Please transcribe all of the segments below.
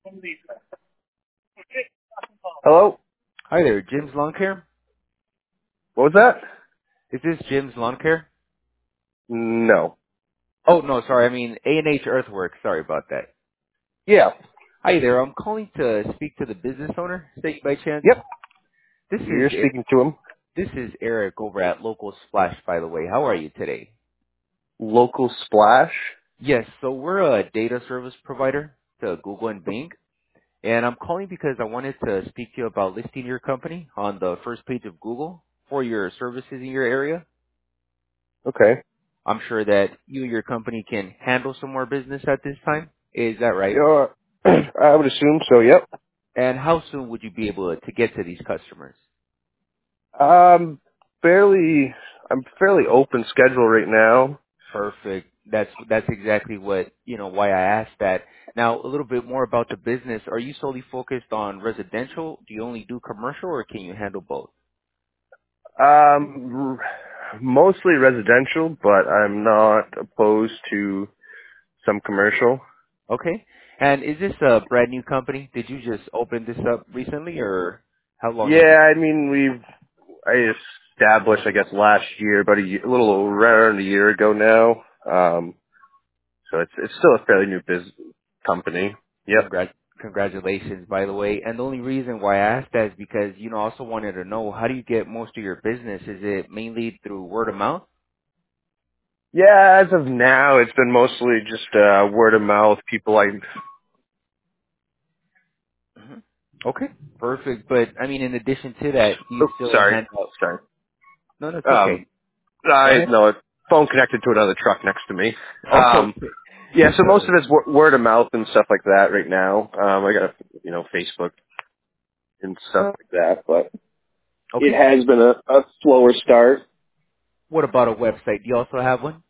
Hello? Hi there, Jim's Lawn Care? What was that? Is this Jim's Lawn Care? No. Oh, no, sorry, I mean A&H Earthworks. Sorry about that. Yeah. Hi there, I'm calling to speak to the business owner, state by chance. Yep. This is You're speaking to him. this is Eric over at Local Splash, by the way. How are you today? Local Splash? Yes, so we're a data service provider to Google and Bing, and I'm calling because I wanted to speak to you about listing your company on the first page of Google for your services in your area. Okay. I'm sure that you and your company can handle some more business at this time. Is that right? Yeah, I would assume so, yep. And how soon would you be able to get to these customers? Um, fairly, I'm fairly open schedule right now. Perfect. That's exactly what, why I asked that. Now, a little bit more about the business. Are you solely focused on residential? Do you only do commercial, or can you handle both? Mostly residential, but I'm not opposed to some commercial. Okay. And is this a brand new company? Did you just open this up recently, or how long have you? Yeah, I mean, I established, I guess, last year, about a little around a year ago now. So it's still a fairly new business company. Yep. Congratulations, by the way. And the only reason why I asked that is because, I also wanted to know, how do you get most of your business? Is it mainly through word of mouth? Yeah, as of now, it's been mostly just word of mouth. People like, hmm Okay, perfect. But I mean, in addition to that, you oh, still sorry, hand out. sorry. No, that's Um, okay. Go I ahead. no, a phone connected to another truck next to me. Oh, okay. Yeah, so most Sorry. of it's word of mouth and stuff like that right now. I got Facebook and stuff like that, but it Okay. has been a slower start. What about a website? Do you also have one?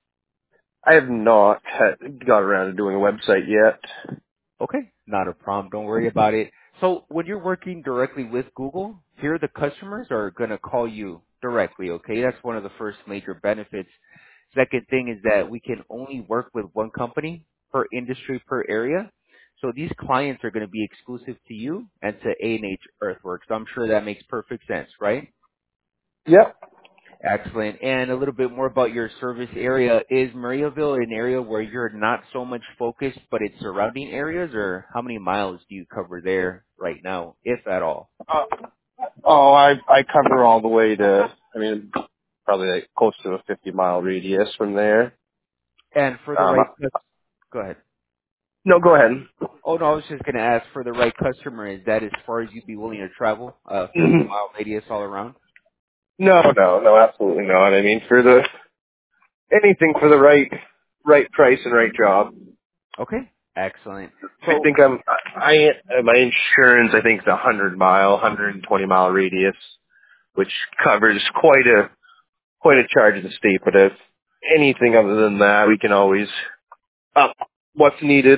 I have not got around to doing a website yet. Okay, not a problem. Don't worry about it. So when you're working directly with Google, here the customers are going to call you directly, okay? That's one of the first major benefits. Second thing is that we can only work with one company per industry, per area. So these clients are going to be exclusive to you and to A&H Earthworks. I'm sure that makes perfect sense, right? Yep. Excellent. And a little bit more about your service area. Is Mariaville an area where you're not so much focused, but it's surrounding areas, or how many miles do you cover there right now, if at all? Oh, I cover all the way to, I mean, probably like close to a 50-mile radius from there. And for the Um, right, go ahead. no, go ahead. Oh no, I was just going to ask, for the right customer, is that as far as you'd be willing to travel, 50-mile radius all around? No, absolutely not. I mean, anything for the right price and right job. Okay. Excellent. I So, think my insurance, I think, is 120-mile radius, which covers quite a charge of the state. But if anything other than that, we can always up what's needed.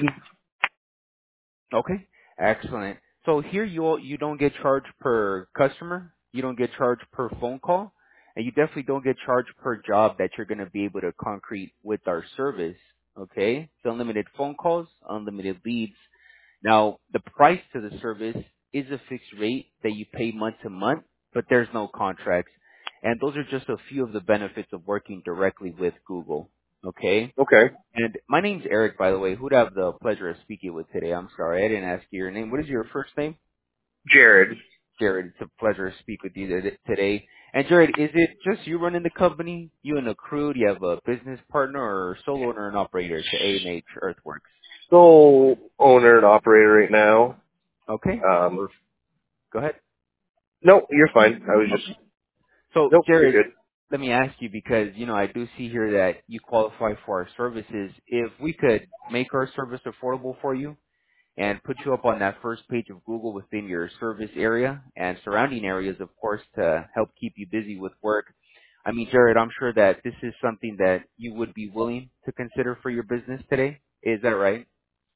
okay, excellent. So here you don't get charged per customer, you don't get charged per phone call, and you definitely don't get charged per job that you're going to be able to concrete with our service. Okay, it's unlimited phone calls, unlimited leads. Now the price to the service is a fixed rate that you pay month to month, but there's no contracts, and those are just a few of the benefits of working directly with Google. Okay. Okay, And my name's Eric, by the way. Who'd have the pleasure of speaking with today? I'm sorry, I didn't ask you your name. What is your first name? Jared. Jared. It's a pleasure to speak with you today. And Jared, is it just you running the company? You and the crew? Do you have a business partner or solo owner and operator to A&H Earthworks? Sole owner and operator right now. Okay. Um, Or go ahead. no, you're fine. I was just Okay. So nope, you're Jared, good. let me ask you, because I do see here that you qualify for our services. If we could make our service affordable for you, and put you up on that first page of Google within your service area and surrounding areas, of course, to help keep you busy with work. I mean, Jared, I'm sure that this is something that you would be willing to consider for your business today. Is that right?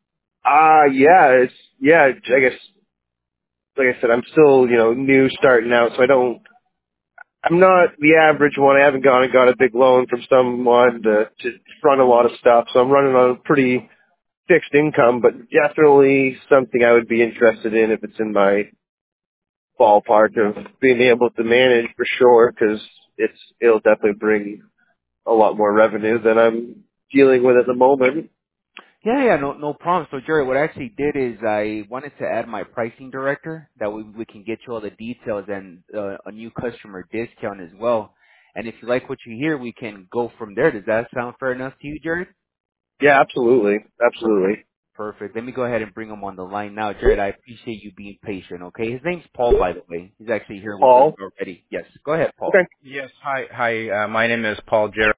Yeah. I guess like I said, I'm still new starting out, so I'm not the average one. I haven't gone and got a big loan from someone to front a lot of stuff, so I'm running on a pretty fixed income, but definitely something I would be interested in if it's in my ballpark of being able to manage for sure, because it'll definitely bring a lot more revenue than I'm dealing with at the moment. Yeah, no problem. So, Jerry, what I actually did is I wanted to add my pricing director. That way we can get you all the details and a new customer discount as well. And if you like what you hear, we can go from there. Does that sound fair enough to you, Jared? Yeah, absolutely, Perfect. absolutely. Perfect. Let me go ahead and bring him on the line now. Jared, I appreciate you being patient, okay? His name's Paul, by the way. He's actually here with us Paul. already. Yes. Go ahead, Paul. Okay. Yes. Hi. My name is Paul Jarrett.